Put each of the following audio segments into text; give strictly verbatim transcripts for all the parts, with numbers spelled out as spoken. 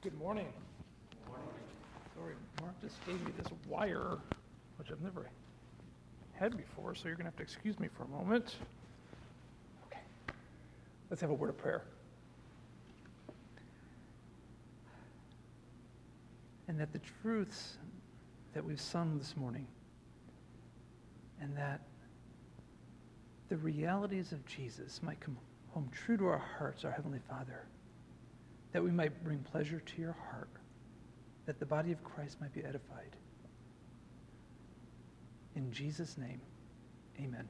Good morning. Good morning. Sorry, Mark just gave me this wire, which I've never had before, so you're going to have to excuse me for a moment. Okay. Let's have a word of prayer. And that the truths that we've sung this morning, and that the realities of Jesus might come home true to our hearts, our Heavenly Father, that we might bring pleasure to your heart, that the body of Christ might be edified. In Jesus' name, amen.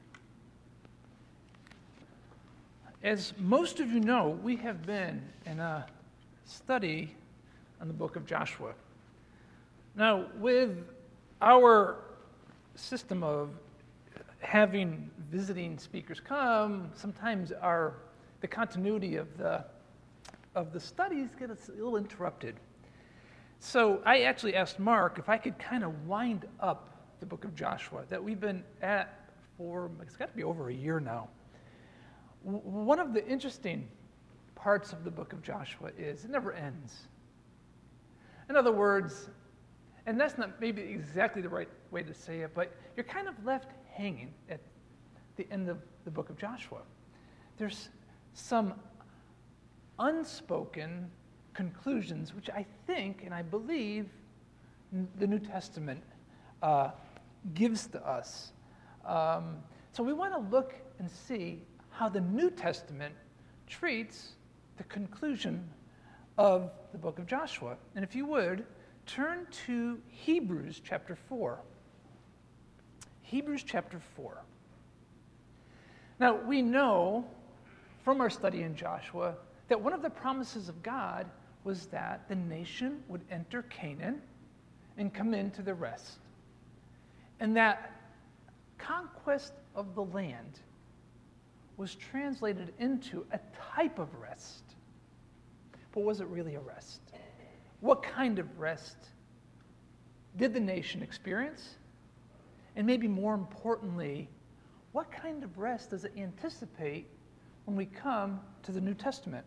As most of you know, we have been in a study on the book of Joshua. Now, with our system of having visiting speakers come, sometimes our the continuity of the of the studies get a little interrupted. So I actually asked Mark if I could kind of wind up the book of Joshua that we've been at for, it's got to be over a year now. W- one of the interesting parts of the book of Joshua is it never ends. In other words, and that's not maybe exactly the right way to say it, but you're kind of left hanging at the end of the book of Joshua. There's some unspoken conclusions, which I think and I believe the New Testament uh, gives to us. Um, so we want to look and see how the New Testament treats the conclusion of the book of Joshua. And if you would, turn to Hebrews chapter four. Hebrews chapter four. Now, we know from our study in Joshua that one of the promises of God was that the nation would enter Canaan and come into the rest. And that conquest of the land was translated into a type of rest. But was it really a rest? What kind of rest did the nation experience? And maybe more importantly, what kind of rest does it anticipate when we come to the New Testament?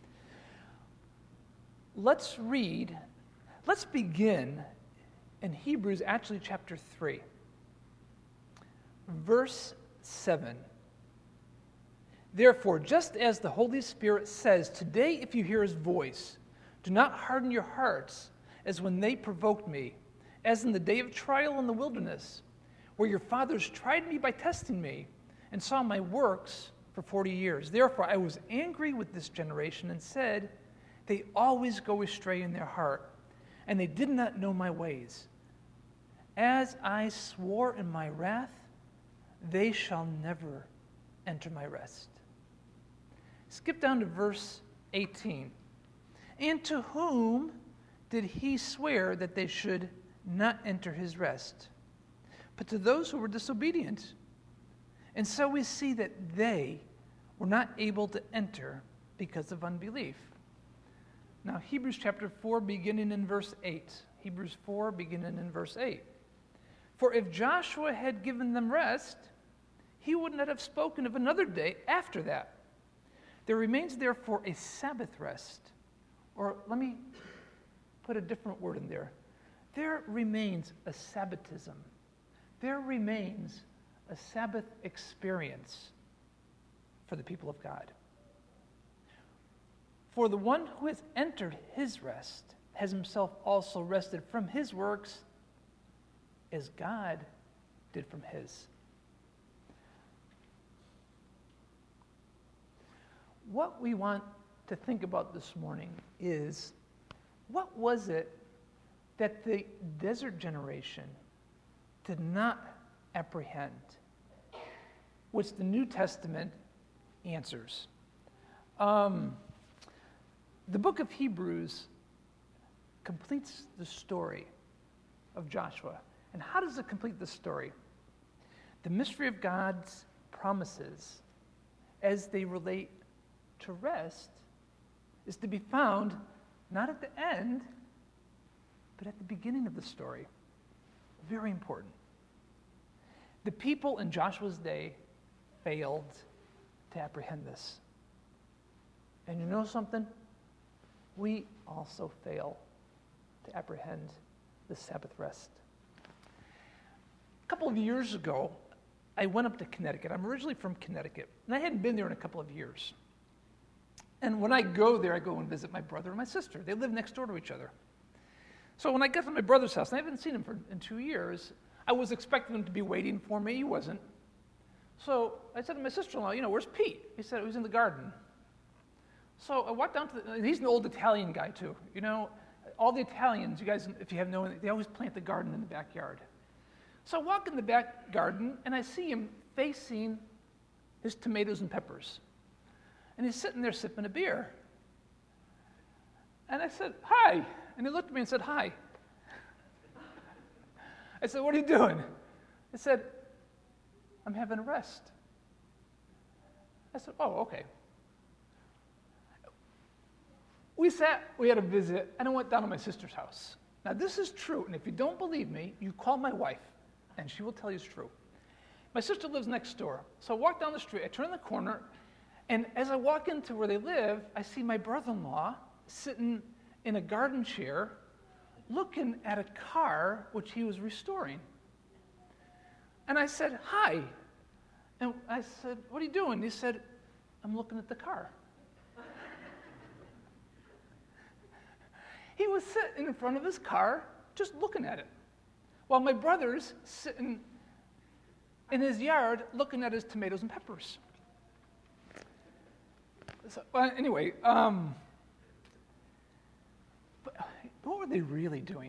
Let's read, let's begin in Hebrews, actually chapter three, verse seven. Therefore, just as the Holy Spirit says, today if you hear his voice, do not harden your hearts as when they provoked me, as in the day of trial in the wilderness, where your fathers tried me by testing me and saw my works for forty years. Therefore, I was angry with this generation and said, they always go astray in their heart, and they did not know my ways. As I swore in my wrath, they shall never enter my rest. Skip down to verse eighteen. And to whom did he swear that they should not enter his rest? But to those who were disobedient. And so we see that they were not able to enter because of unbelief. Now, Hebrews chapter four, beginning in verse eight. Hebrews four, beginning in verse eight. For if Joshua had given them rest, he would not have spoken of another day after that. There remains therefore a Sabbath rest. Or let me put a different word in there. There remains a Sabbatism. There remains a Sabbath experience for the people of God. For the one who has entered his rest has himself also rested from his works as God did from his. What we want to think about this morning is, what was it that the desert generation did not apprehend, which the New Testament answers? Um, the book of Hebrews completes the story of Joshua. And how does it complete the story? The mystery of God's promises as they relate to rest is to be found not at the end, but at the beginning of the story. Very important. The people in Joshua's day failed to apprehend this. And you know something? we also fail to apprehend the Sabbath rest. A couple of years ago, I went up to Connecticut. I'm originally from Connecticut, and I hadn't been there in a couple of years. And when I go there, I go and visit my brother and my sister. They live next door to each other. So when I got to my brother's house, and I haven't seen him for in two years, I was expecting him to be waiting for me. He wasn't. So I said to my sister-in-law, you know, where's Pete? He said he was in the garden. So I walked down to the, he's an old Italian guy too. You know, all the Italians, you guys, if you have known, they always plant the garden in the backyard. So I walk in the back garden, and I see him facing his tomatoes and peppers. And he's sitting there sipping a beer. And I said, hi. And he looked at me and said, hi. I said, what are you doing? He said, I'm having a rest. I said, oh, okay. We sat, we had a visit, and I went down to my sister's house. Now, this is true, and if you don't believe me, you call my wife, and she will tell you it's true. My sister lives next door. So I walk down the street, I turn the corner, and as I walk into where they live, I see my brother-in-law sitting in a garden chair looking at a car which he was restoring. And I said, hi. And I said, what are you doing? He said, I'm looking at the car. He was sitting in front of his car just looking at it, while my brother's sitting in his yard looking at his tomatoes and peppers. So, well, anyway, um, but what were they really doing?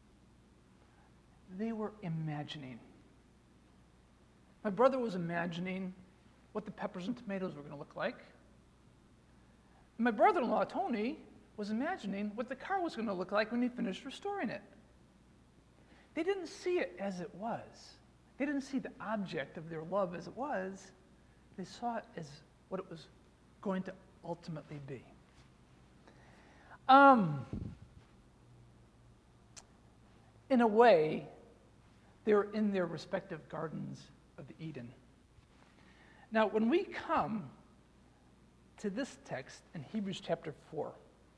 They were imagining. My brother was imagining what the peppers and tomatoes were going to look like. My brother-in-law, Tony, was imagining what the car was going to look like when he finished restoring it. They didn't see it as it was. They didn't see the object of their love as it was. They saw it as what it was going to ultimately be. Um, in a way, they were in their respective gardens of Eden. Now, when we come to this text in Hebrews chapter four,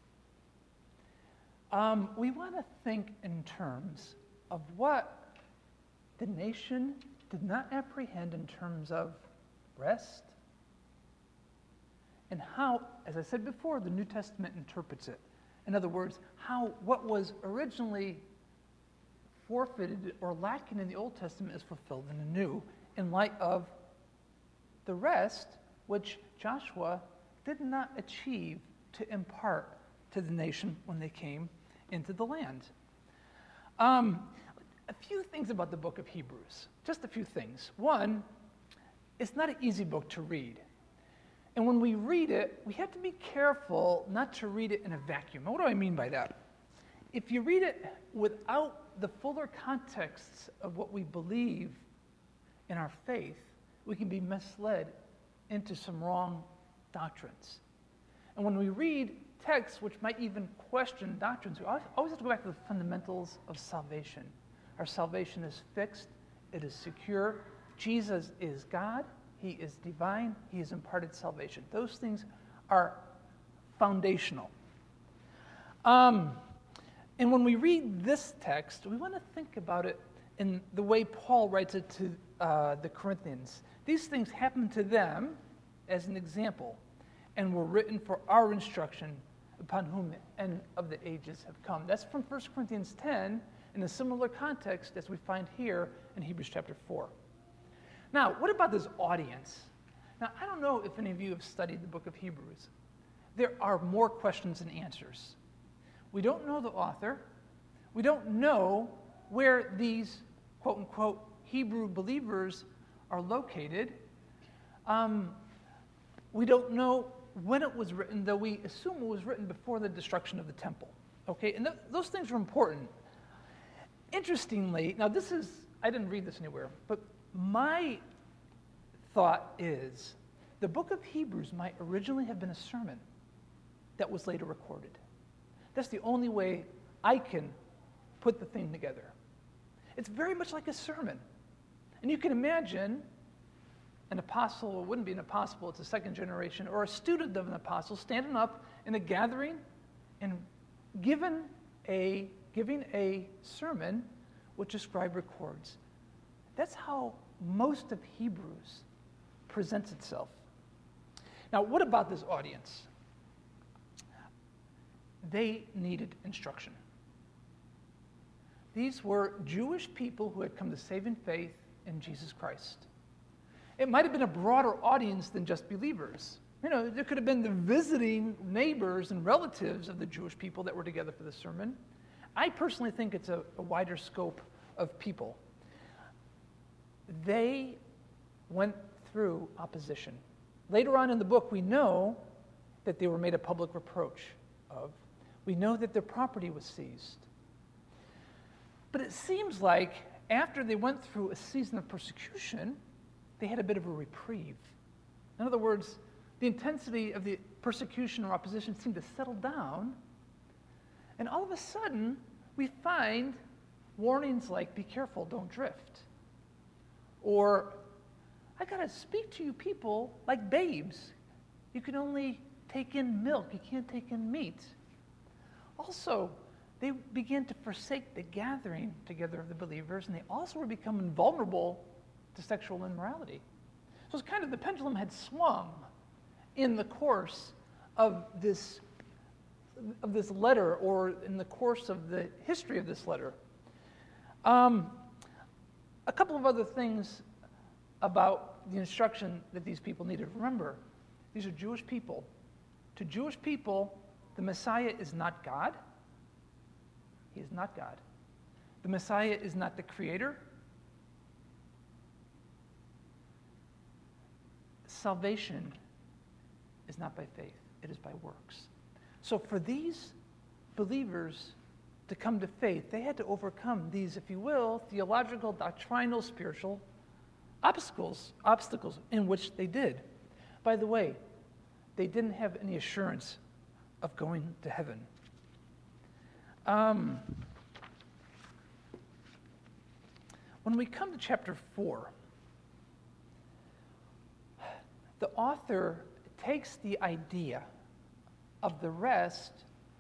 um, we want to think in terms of what the nation did not apprehend in terms of rest, and how, as I said before, the New Testament interprets it. In other words, how what was originally forfeited or lacking in the Old Testament is fulfilled in the New, in light of the rest which Joshua did not achieve to impart to the nation when they came into the land. Um, a few things about the book of Hebrews, just a few things. One, it's not an easy book to read. And when we read it, we have to be careful not to read it in a vacuum. What do I mean by that? If you read it without the fuller contexts of what we believe in our faith, we can be misled into some wrong doctrines. And when we read texts which might even question doctrines, we always have to go back to the fundamentals of salvation. Our salvation is fixed, it is secure. Jesus is God, he is divine, he has imparted salvation. Those things are foundational. Um, and when we read this text, we want to think about it in the way Paul writes it to uh, the Corinthians. These things happened to them as an example and were written for our instruction, upon whom the end of the ages have come. That's from First Corinthians ten, in a similar context as we find here in Hebrews chapter four. Now, what about this audience? Now, I don't know if any of you have studied the book of Hebrews. There are more questions than answers. We don't know the author. We don't know where these, quote-unquote, Hebrew believers are located. Um, we don't know when it was written, though we assume it was written before the destruction of the temple. Okay, and th- those things are important. Interestingly, now this is, I didn't read this anywhere, but my thought is the book of Hebrews might originally have been a sermon that was later recorded. That's the only way I can put the thing together. It's very much like a sermon. And you can imagine an apostle, it wouldn't be an apostle, it's a second generation, or a student of an apostle standing up in a gathering and given a, giving a sermon which a scribe records. That's how most of Hebrews presents itself. Now, what about this audience? They needed instruction. These were Jewish people who had come to saving faith in Jesus Christ. It might have been a broader audience than just believers. You know, there could have been the visiting neighbors and relatives of the Jewish people that were together for the sermon. I personally think it's a, a wider scope of people. They went through opposition. Later on in the book, we know that they were made a public reproach of. We know that their property was seized. But it seems like after they went through a season of persecution, they had a bit of a reprieve. In other words, the intensity of the persecution or opposition seemed to settle down, and all of a sudden, we find warnings like, be careful, don't drift. Or, I got to speak to you people like babes. You can only take in milk, you can't take in meat. Also, they began to forsake the gathering together of the believers, and they also were becoming vulnerable to sexual immorality. So it's kind of the pendulum had swung in the course of this, of this letter, or in the course of the history of this letter. Um, a couple of other things about the instruction that these people needed. Remember, these are Jewish people. To Jewish people, the Messiah is not God. He is not God. The Messiah is not the creator. Salvation is not by faith, it is by works. So for these believers to come to faith, they had to overcome these, if you will, theological, doctrinal, spiritual obstacles, obstacles in which they did. By the way, they didn't have any assurance of going to heaven. Um, when we come to chapter four, the author takes the idea of the rest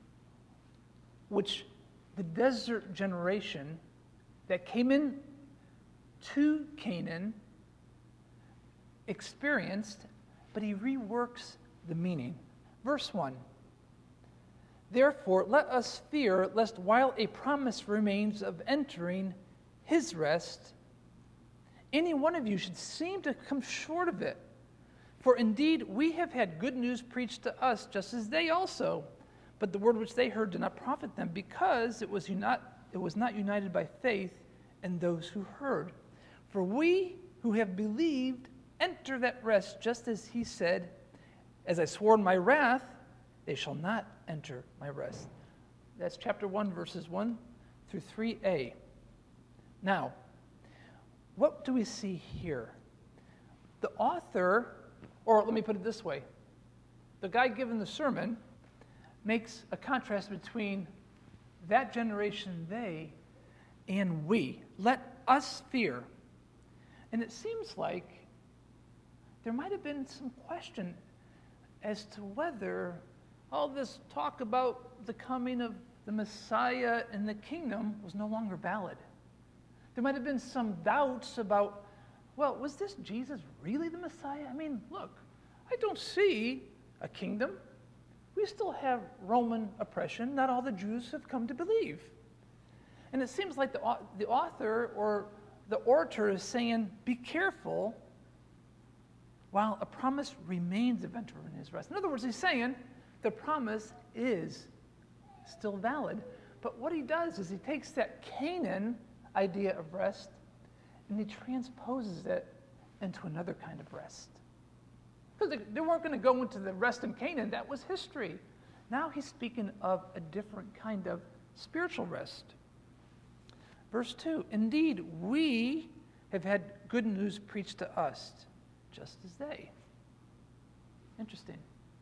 which the desert generation that came in to Canaan experienced, but he reworks the meaning. Verse one, therefore let us fear lest while a promise remains of entering his rest, any one of you should seem to come short of it. For indeed we have had good news preached to us, just as they also. But the word which they heard did not profit them, because it was, uni- it was not united by faith in those who heard. For we who have believed enter that rest, just as he said, as I swore in my wrath, they shall not enter my rest. That's chapter one, verses one through three a. Now, what do we see here? The author, or let me put it this way, the guy giving the sermon makes a contrast between that generation, they, and we. Let us fear. And it seems like there might have been some question as to whether all this talk about the coming of the Messiah and the kingdom was no longer valid. There might have been some doubts about, well, was this Jesus really the Messiah? I mean, look, I don't see a kingdom. We still have Roman oppression. Not all the Jews have come to believe. And it seems like the, the author or the orator is saying, be careful while a promise remains of entering his rest. In other words, he's saying the promise is still valid. But what he does is he takes that Canaan idea of rest and he transposes it into another kind of rest. Because they, they weren't going to go into the rest in Canaan. That was history. Now he's speaking of a different kind of spiritual rest. Verse two, indeed, we have had good news preached to us, just as they. Interesting.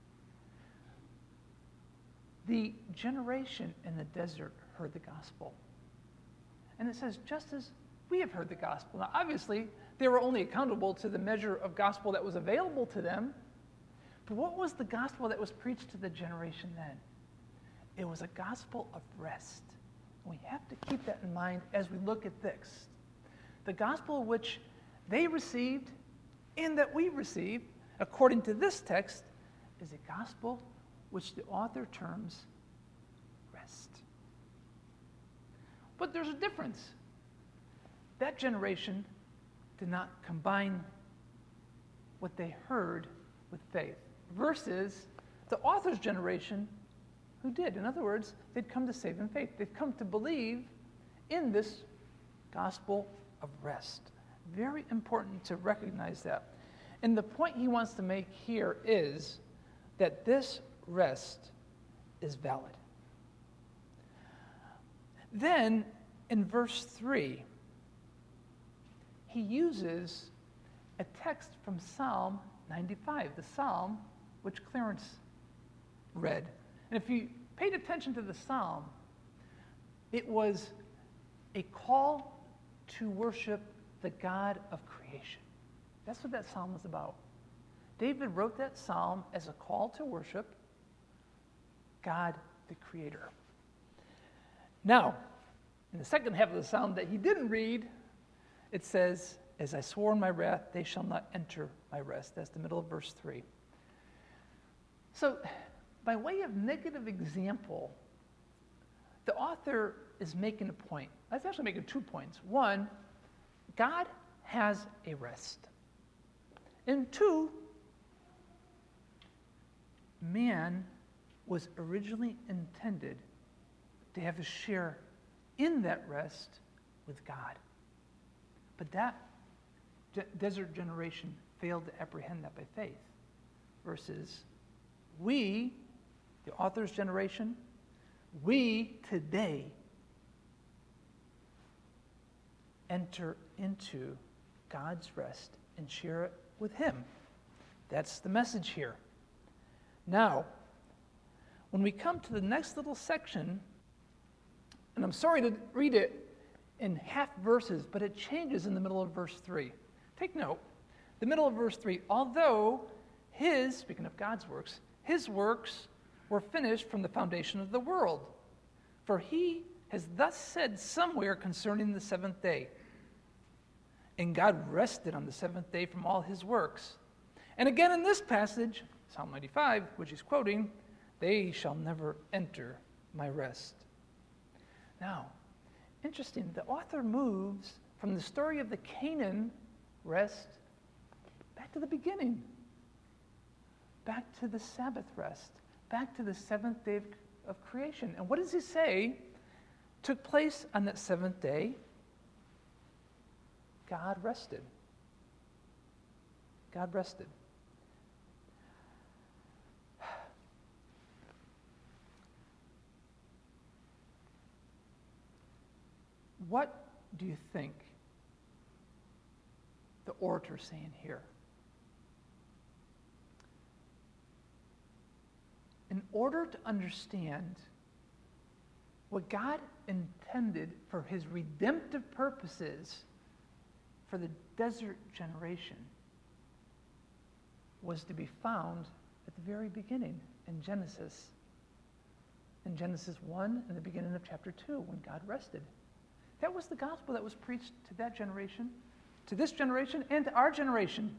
The generation in the desert heard the gospel. And it says, just as we have heard the gospel. Now, obviously, they were only accountable to the measure of gospel that was available to them. But what was the gospel that was preached to the generation then? It was a gospel of rest. And we have to keep that in mind as we look at this. The gospel which they received and that we receive, according to this text, is a gospel which the author terms rest. But there's a difference. That generation did not combine what they heard with faith, versus the author's generation who did. In other words, they'd come to save in faith. They'd come to believe in this gospel of rest. Very important to recognize that. And the point he wants to make here is that this rest is valid. Then, in verse three, he uses a text from Psalm ninety-five, the psalm which Clarence read. And if you paid attention to the psalm, it was a call to worship the God of creation. That's what that psalm was about. David wrote that psalm as a call to worship God the Creator. Now, in the second half of the psalm that he didn't read, it says, "As I swore in my wrath, they shall not enter my rest." That's the middle of verse three. So, by way of negative example, the author is making a point. That's actually making two points. One, God has a rest. And two, man was originally intended to have a share in that rest with God. But that de- desert generation failed to apprehend that by faith. Versus we, the author's generation, we today enter into God's rest and share it with him. That's the message here. Now, when we come to the next little section, and I'm sorry to read it in half verses, but it changes in the middle of verse three. Take note, the middle of verse three, although his, speaking of God's works, his works were finished from the foundation of the world. For he has thus said somewhere concerning the seventh day, and God rested on the seventh day from all his works. And again in this passage, Psalm ninety-five, which he's quoting, they shall never enter my rest. Now, interesting, the author moves from the story of the Canaan rest back to the beginning, back to the Sabbath rest, back to the seventh day of, of creation. And what does he say took place on that seventh day? God rested. God rested. What do you think the orator's saying here? In order to understand what God intended for his redemptive purposes for the desert generation was to be found at the very beginning in Genesis. In Genesis one, in the beginning of chapter two, when God rested. That was the gospel that was preached to that generation, to this generation, and to our generation.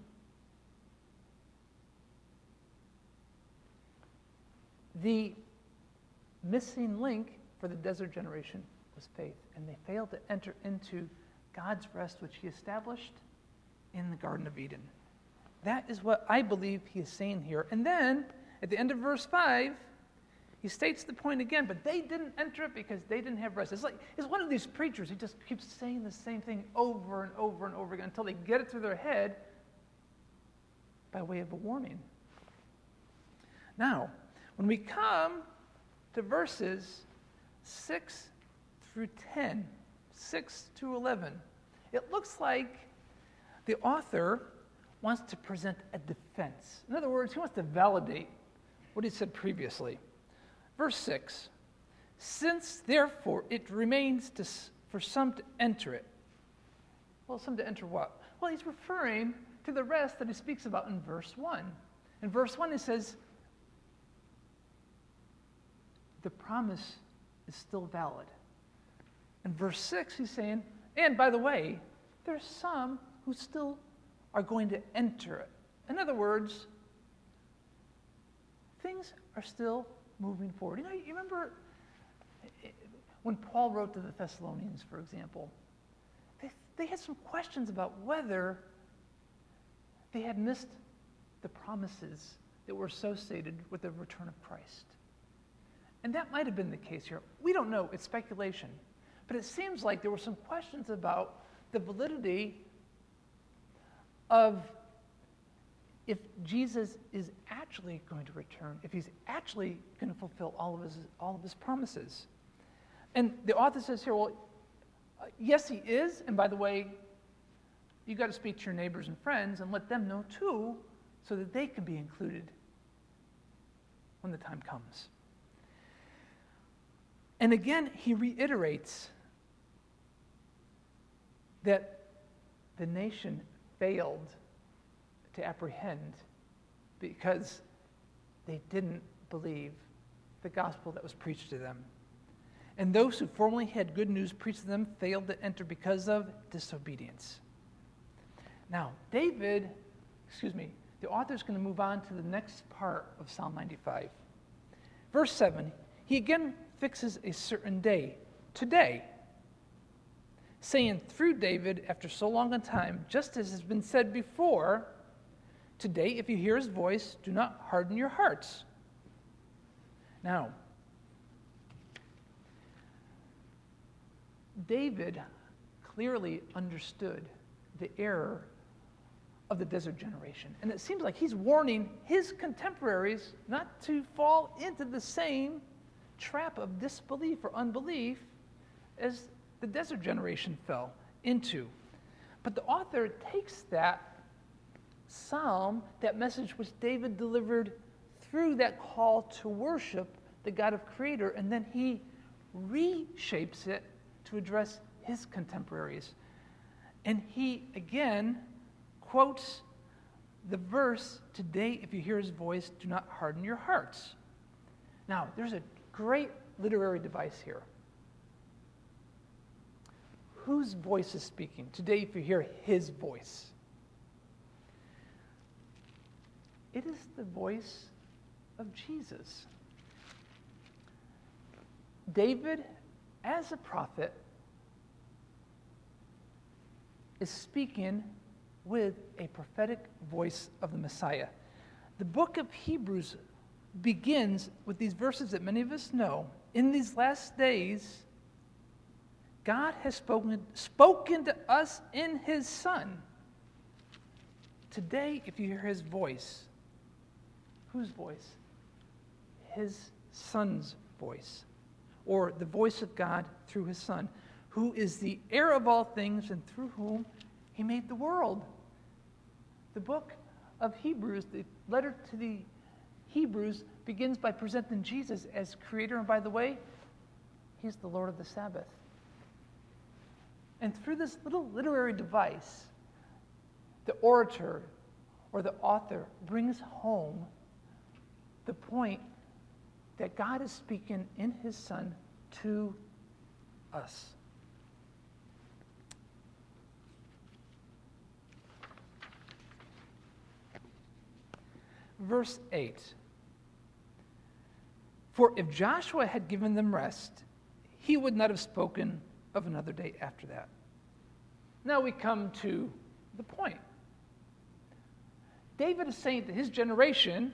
The missing link for the desert generation was faith, and they failed to enter into God's rest, which he established in the Garden of Eden. That is what I believe he is saying here. And then, at the end of verse five, he states the point again, but they didn't enter it because they didn't have rest. It's like, it's one of these preachers who just keeps saying the same thing over and over and over again until they get it through their head by way of a warning. Now, when we come to verses six through ten, six to eleven, it looks like the author wants to present a defense. In other words, he wants to validate what he said previously. Verse six, since therefore it remains to, for some to enter it. Well, some to enter what? Well, he's referring to the rest that he speaks about in verse one. In verse one, he says, the promise is still valid. In verse six, he's saying, and by the way, there's some who still are going to enter it. In other words, things are still moving forward. You know, you remember when Paul wrote to the Thessalonians, for example, they, they had some questions about whether they had missed the promises that were associated with the return of Christ. And that might have been the case here. We don't know. It's speculation. But it seems like there were some questions about the validity of if Jesus is actually going to return, if he's actually going to fulfill all of his, all of his promises. And the author says here, well, uh, yes, he is. And by the way, you've got to speak to your neighbors and friends and let them know too, so that they can be included when the time comes. And again, he reiterates that the nation failed to apprehend because they didn't believe the gospel that was preached to them. And those who formerly had good news preached to them failed to enter because of disobedience. Now, David, excuse me, the author is going to move on to the next part of Psalm ninety-five. Verse seven, he again fixes a certain day, today, saying through David after so long a time, just as has been said before, today, if you hear his voice, do not harden your hearts. Now, David clearly understood the error of the desert generation. And it seems like he's warning his contemporaries not to fall into the same trap of disbelief or unbelief as the desert generation fell into. But the author takes that psalm, that message which David delivered through that call to worship the God of Creator, and then he reshapes it to address his contemporaries. And he, again, quotes the verse, today, if you hear his voice, do not harden your hearts. Now, there's a great literary device here. Whose voice is speaking? Today, if you hear his voice. It is the voice of Jesus. David, as a prophet, is speaking with a prophetic voice of the Messiah. The book of Hebrews begins with these verses that many of us know. In these last days, God has spoken, spoken to us in his Son. Today, if you hear his voice, whose voice? His Son's voice, or the voice of God through his Son, who is the heir of all things and through whom he made the world. The book of Hebrews, the letter to the Hebrews, begins by presenting Jesus as creator, and by the way, he's the Lord of the Sabbath. And through this little literary device, the orator or the author brings home the point that God is speaking in his Son to us. Verse eight. For if Joshua had given them rest, he would not have spoken of another day after that. Now we come to the point. David is saying to his generation,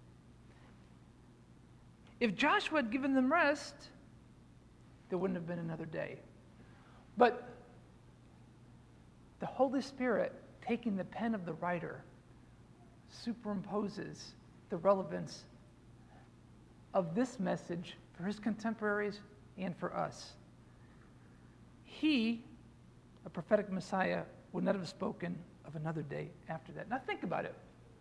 if Joshua had given them rest, there wouldn't have been another day. But the Holy Spirit, taking the pen of the writer, superimposes the relevance of this message for his contemporaries and for us. He, a prophetic Messiah, would not have spoken of another day after that. Now think about it.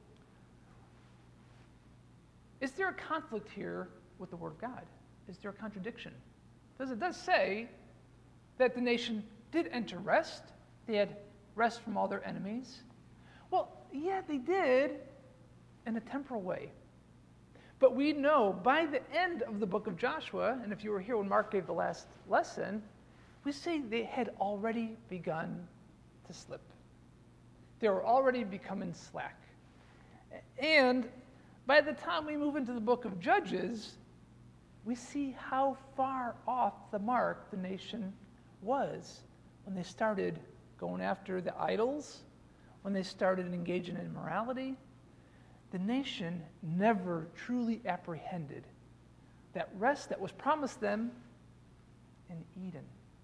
Is there a conflict here with the Word of God? Is there a contradiction? Because it does say that the nation did enter rest. They had rest from all their enemies. Well, yeah, they did in a temporal way. But we know by the end of the book of Joshua, and if you were here when Mark gave the last lesson, we see they had already begun to slip. They were already becoming slack. And by the time we move into the book of Judges, we see how far off the mark the nation was when they started going after the idols, when they started engaging in immorality. The nation never truly apprehended that rest that was promised them in Eden.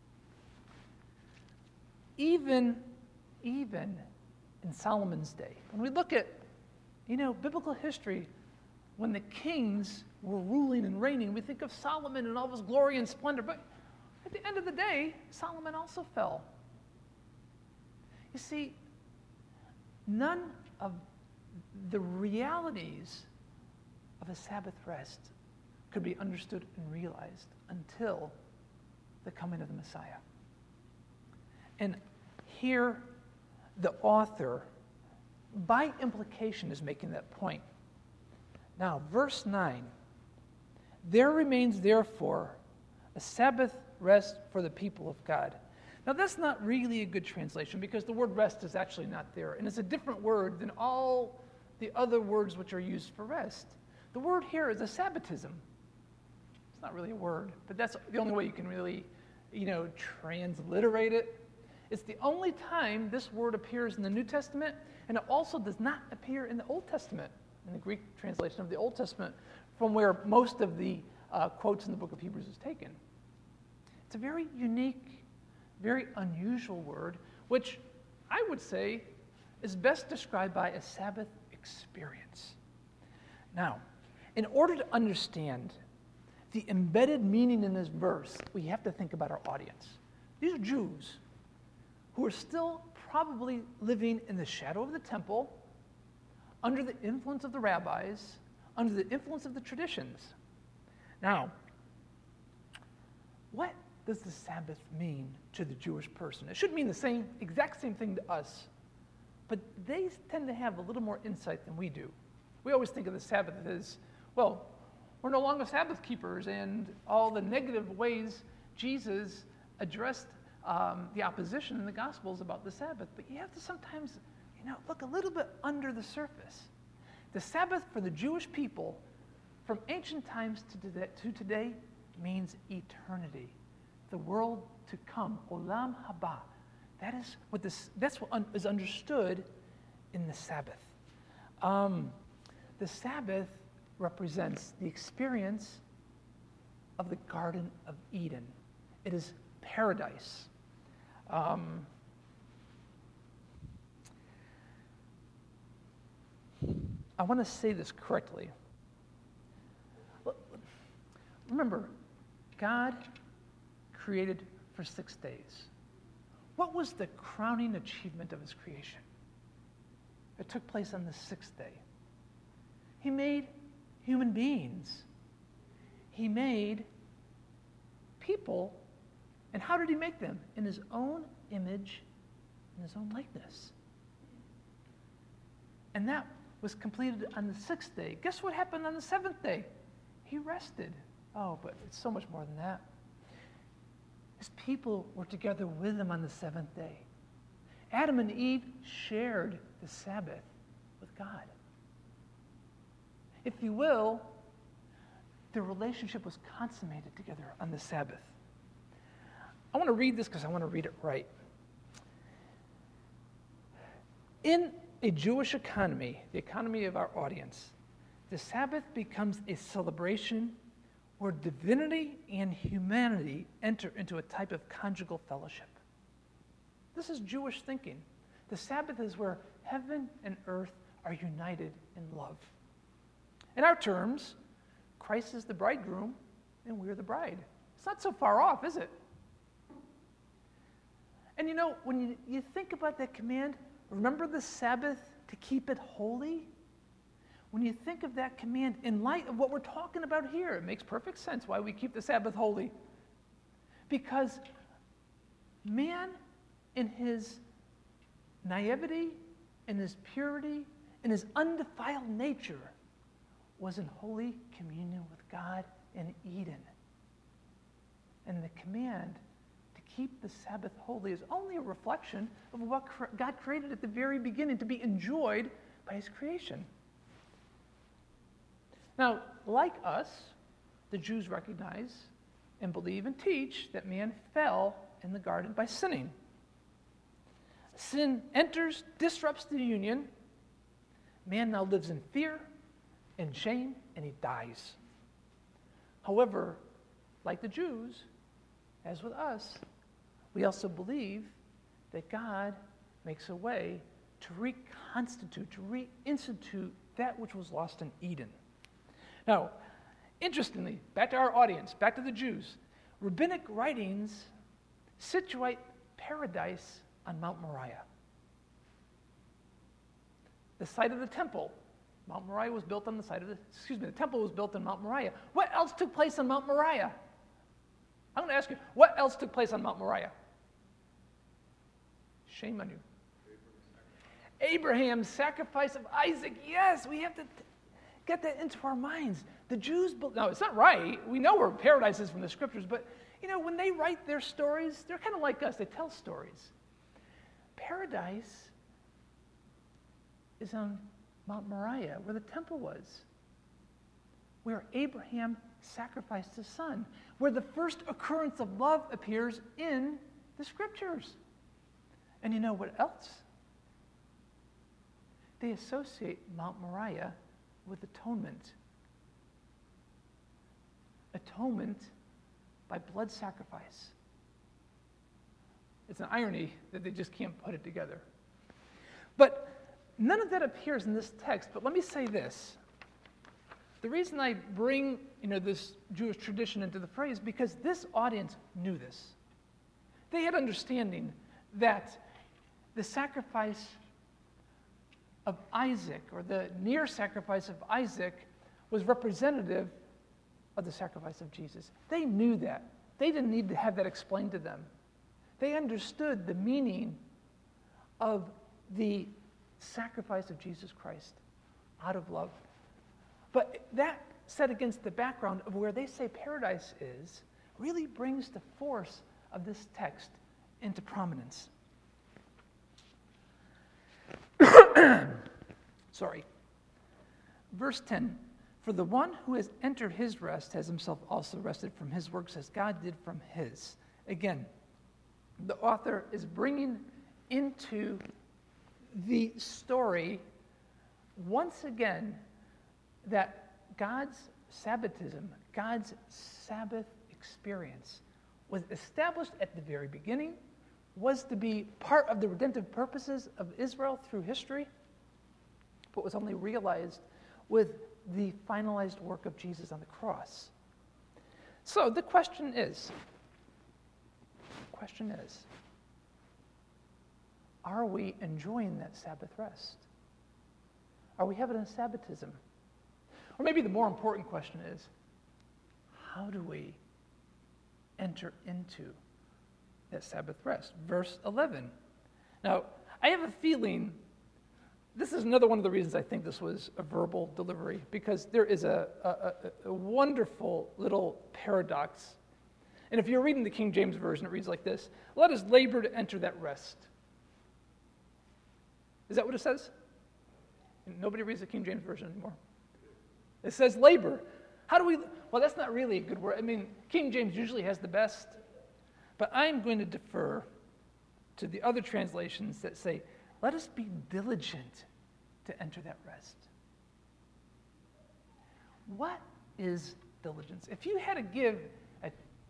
Even, even in Solomon's day, when we look at, you know, biblical history, when the kings were ruling and reigning, we think of Solomon and all of his glory and splendor, but at the end of the day, Solomon also fell. You see, none of the realities of a Sabbath rest could be understood and realized until the coming of the Messiah. And here, the author, by implication, is making that point. Now, verse nine, there remains therefore a Sabbath rest for the people of God. Now, that's not really a good translation because the word rest is actually not there, and it's a different word than all the other words which are used for rest. The word here is a Sabbatism. It's not really a word, but that's the only way you can really, you know, transliterate it. It's the only time this word appears in the New Testament, and it also does not appear in the Old Testament, in the Greek translation of the Old Testament, from where most of the uh, quotes in the book of Hebrews is taken. It's a very unique, very unusual word, which I would say is best described by a Sabbath experience. Now, in order to understand the embedded meaning in this verse, we have to think about our audience. These are Jews who are still probably living in the shadow of the temple, under the influence of the rabbis, under the influence of the traditions. Now, what does the Sabbath mean to the Jewish person? It should mean the same, exact same thing to us, but they tend to have a little more insight than we do. We always think of the Sabbath as, well, we're no longer Sabbath keepers, and all the negative ways Jesus addressed um, the opposition in the Gospels about the Sabbath. But you have to sometimes, you know, look a little bit under the surface. The Sabbath for the Jewish people from ancient times to today, to today means eternity, the world to come, olam haba. That is what this. That's what un, is understood in the Sabbath. Um, the Sabbath represents the experience of the Garden of Eden. It is paradise. Um, I want to say this correctly. Remember, God created for six days. What was the crowning achievement of his creation? It took place on the sixth day. He made human beings. He made people. And how did he make them? In his own image, in his own likeness. And that was completed on the sixth day. Guess what happened on the seventh day? He rested. Oh, but it's so much more than that. His people were together with him on the seventh day. Adam and Eve shared the Sabbath with God. If you will, their relationship was consummated together on the Sabbath. I want to read this because I want to read it right. In a Jewish economy, the economy of our audience, the Sabbath becomes a celebration where divinity and humanity enter into a type of conjugal fellowship. This is Jewish thinking. The Sabbath is where heaven and earth are united in love. In our terms, Christ is the bridegroom and we're the bride. It's not so far off, is it? And you know, when you, you think about that command, remember the Sabbath to keep it holy? When you think of that command in light of what we're talking about here, it makes perfect sense why we keep the Sabbath holy. Because man, in his naivety, in his purity, in his undefiled nature, was in holy communion with God in Eden. And the command to keep the Sabbath holy is only a reflection of what God created at the very beginning to be enjoyed by his creation. Now, like us, the Jews recognize and believe and teach that man fell in the garden by sinning. Sin enters, disrupts the union. Man now lives in fear and shame, and he dies. However, like the Jews, as with us, we also believe that God makes a way to reconstitute, to reinstitute that which was lost in Eden. Now, interestingly, back to our audience, back to the Jews, rabbinic writings situate paradise on Mount Moriah. The site of the temple. Mount Moriah was built on the site of the, excuse me, the temple was built on Mount Moriah. What else took place on Mount Moriah? I'm going to ask you, what else took place on Mount Moriah? Shame on you. Abraham's sacrifice of Isaac. Yes, we have to t- get that into our minds. The Jews, no, it's not right. We know where paradise is from the scriptures, but, you know, when they write their stories, they're kind of like us. They tell stories. Paradise is on Mount Moriah, where the temple was, where Abraham sacrificed his son, where the first occurrence of love appears in the scriptures. And you know what else? They associate Mount Moriah with atonement. Atonement by blood sacrifice. It's an irony that they just can't put it together. But none of that appears in this text, but let me say this. The reason I bring, you know, this Jewish tradition into the phrase, because this audience knew this. They had understanding that the sacrifice of Isaac, or the near sacrifice of Isaac, was representative of the sacrifice of Jesus. They knew that. They didn't need to have that explained to them. They understood the meaning of the sacrifice of Jesus Christ out of love. But that set against the background of where they say paradise is really brings the force of this text into prominence. Sorry. Verse ten, for the one who has entered his rest has himself also rested from his works as God did from his. Again, the author is bringing into the story once again that God's Sabbatism, God's Sabbath experience was established at the very beginning, was to be part of the redemptive purposes of Israel through history, but was only realized with the finalized work of Jesus on the cross. So the question is, the question is, are we enjoying that Sabbath rest? Are we having a Sabbatism? Or maybe the more important question is, how do we enter into that Sabbath rest? Verse eleven. Now, I have a feeling this is another one of the reasons I think this was a verbal delivery, because there is a, a, a wonderful little paradox. And if you're reading the King James Version, it reads like this: let us labor to enter that rest. Is that what it says? Nobody reads the King James Version anymore. It says labor. How do we, well, that's not really a good word. I mean, King James usually has the best, but I'm going to defer to the other translations that say, let us be diligent to enter that rest. What is diligence? If you had to give a,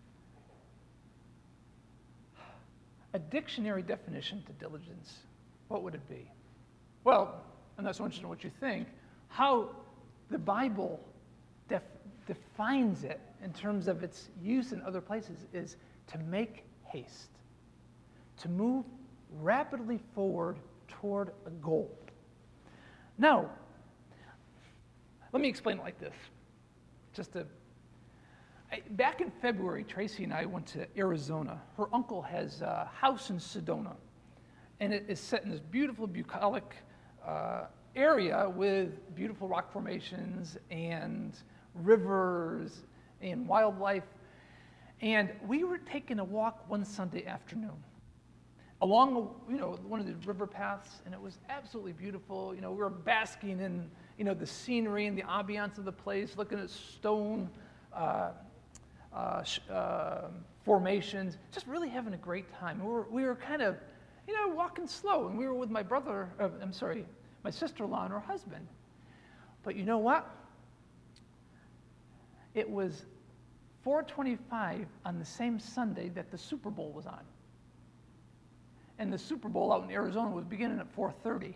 a dictionary definition to diligence, what would it be? Well, I'm not so interested in what you think. How the Bible def- defines it in terms of its use in other places is to make haste, to move rapidly forward toward a goal. Now, let me explain it like this. Just to, I, back in February, Tracy and I went to Arizona. Her uncle has a house in Sedona, and it is set in this beautiful bucolic uh, area with beautiful rock formations and rivers and wildlife. And we were taking a walk one Sunday afternoon along, you know, one of the river paths, and it was absolutely beautiful. You know, we were basking in, you know, the scenery and the ambiance of the place, looking at stone uh, uh, sh- uh, formations, just really having a great time. We were, we were kind of, you know, walking slow, and we were with my brother, uh, I'm sorry, my sister-in-law and her husband. But you know what? It was four twenty-five on the same Sunday that the Super Bowl was on. And the Super Bowl out in Arizona was beginning at four thirty.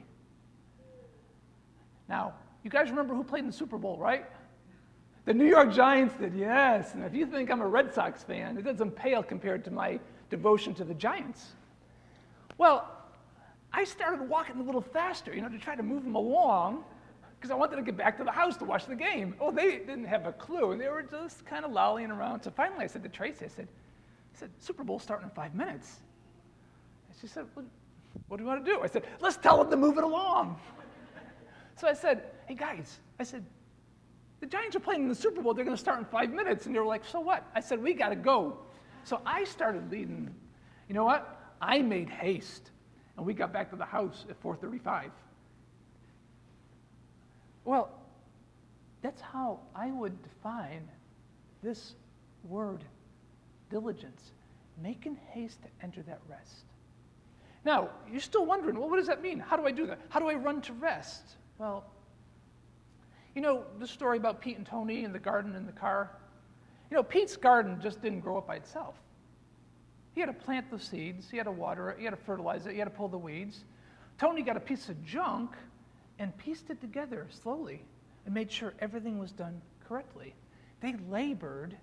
Now, you guys remember who played in the Super Bowl, right? The New York Giants did, yes. And if you think I'm a Red Sox fan, it doesn't pale compared to my devotion to the Giants. Well, I started walking a little faster, you know, to try to move them along, because I wanted to get back to the house to watch the game. Oh, they didn't have a clue, and they were just kind of lollying around. So finally I said to Tracy, I said, I said, Super Bowl's starting in five minutes. And she said, what, what do you want to do? I said, let's tell them to move it along. So I said, hey guys, I said, the Giants are playing in the Super Bowl. They're going to start in five minutes. And they were like, so what? I said, we got to go. So I started leading. You know what? I made haste. And we got back to the house at four thirty-five. Well, that's how I would define this word, diligence. Making haste to enter that rest. Now, you're still wondering, well, what does that mean? How do I do that? How do I run to rest? Well, you know the story about Pete and Tony in the garden in the car? You know, Pete's garden just didn't grow up by itself. He had to plant the seeds, he had to water it, he had to fertilize it, he had to pull the weeds. Tony got a piece of junk and pieced it together slowly and made sure everything was done correctly. They labored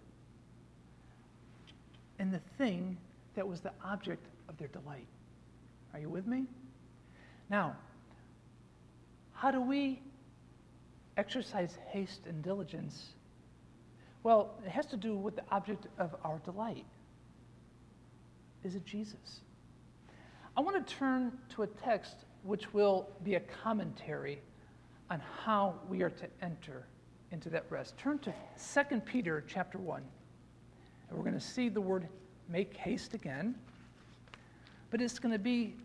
in the thing that was the object of their delight. Are you with me? Now, how do we exercise haste and diligence? Well, it has to do with the object of our delight. Is it Jesus? I want to turn to a text which will be a commentary on how we are to enter into that rest. Turn to Second Peter chapter one. And we're going to see the word make haste again. But it's going to be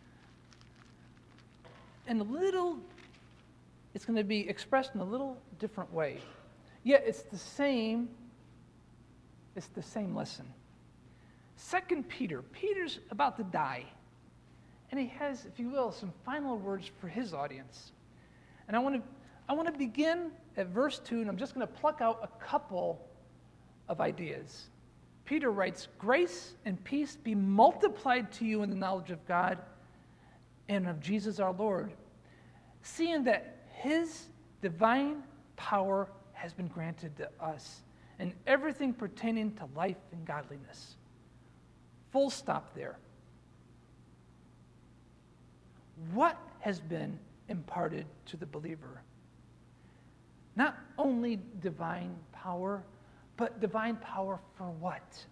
in a little, it's going to be expressed in a little different way. Yet it's the same, it's the same lesson. Second Peter, Peter's about to die. And he has, if you will, some final words for his audience. And I want to I want to begin at verse two, and I'm just going to pluck out a couple of ideas. Peter writes, grace and peace be multiplied to you in the knowledge of God and of Jesus our Lord, seeing that his divine power has been granted to us, and everything pertaining to life and godliness. Full stop there. What has been imparted to the believer? Not only divine power, but divine power for what?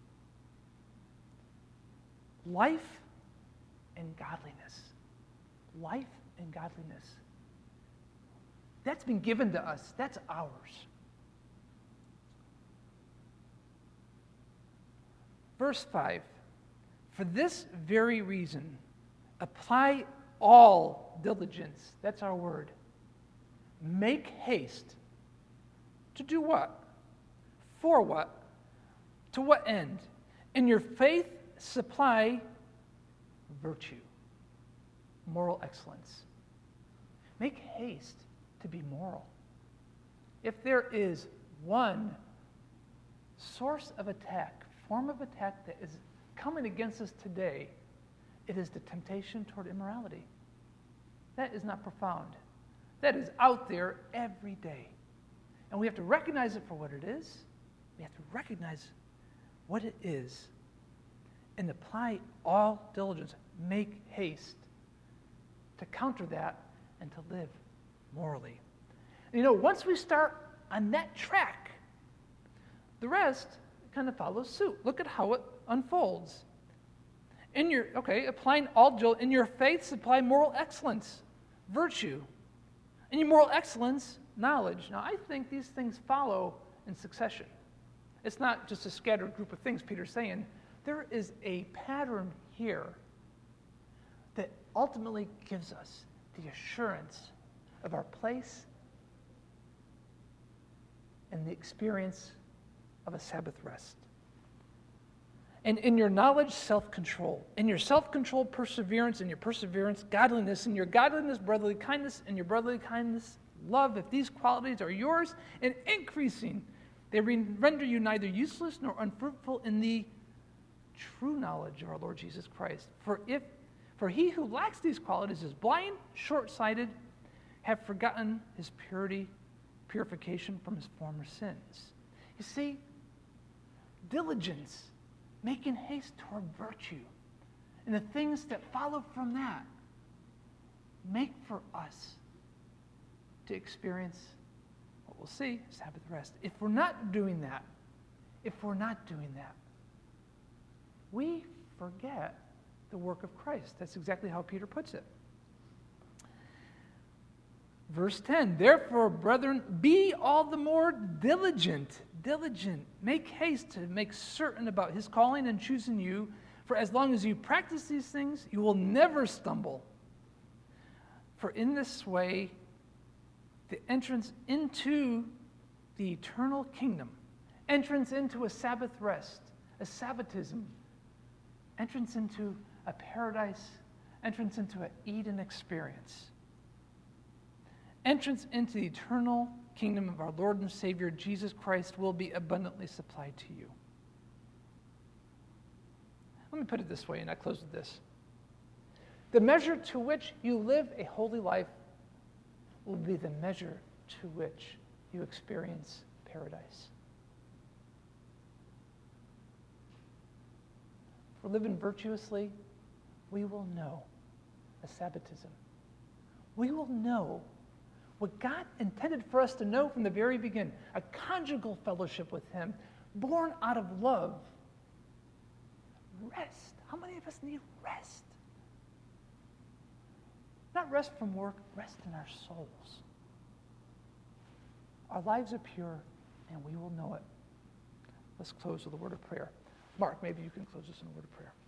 Life and godliness. Life and godliness. That's been given to us. That's ours. Verse five. For this very reason, apply all diligence. That's our word. Make haste. To do what? For what? To what end? In your faith, supply virtue, moral excellence. Make haste to be moral. If there is one source of attack, form of attack that is coming against us today, it is the temptation toward immorality. That is not profound. That is out there every day. And we have to recognize it for what it is. We have to recognize what it is and apply all diligence. Make haste to counter that and to live morally. And you know, once we start on that track, the rest kind of follows suit. Look at how it unfolds. In your, okay, applying all diligence, in your faith, supply moral excellence, virtue. In your moral excellence, knowledge. Now, I think these things follow in succession. It's not just a scattered group of things Peter's saying. There is a pattern here that ultimately gives us the assurance of our place and the experience of a Sabbath rest. And in your knowledge, self-control. In your self-control, perseverance. In your perseverance, godliness. In your godliness, brotherly kindness. In your brotherly kindness, love. If these qualities are yours and increasing, they render you neither useless nor unfruitful in the true knowledge of our Lord Jesus Christ. For if for he who lacks these qualities is blind, short-sighted, have forgotten his purity, purification from his former sins. You see, diligence, making haste toward virtue, and the things that follow from that make for us to experience what we'll see, Sabbath rest. If we're not doing that, if we're not doing that, we forget the work of Christ. That's exactly how Peter puts it. Verse ten, therefore, brethren, be all the more diligent, diligent. Make haste to make certain about his calling and choosing you, for as long as you practice these things, you will never stumble. For in this way, the entrance into the eternal kingdom, entrance into a Sabbath rest, a Sabbatism, entrance into a paradise, entrance into an Eden experience, entrance into the eternal kingdom of our Lord and Savior Jesus Christ will be abundantly supplied to you. Let me put it this way, and I close with this. The measure to which you live a holy life will be the measure to which you experience paradise. If we're living virtuously, we will know a Sabbatism. We will know what God intended for us to know from the very beginning, a conjugal fellowship with him, born out of love. Rest. How many of us need rest? Not rest from work, rest in our souls. Our lives are pure, and we will know it. Let's close with a word of prayer. Mark, maybe you can close us in a word of prayer.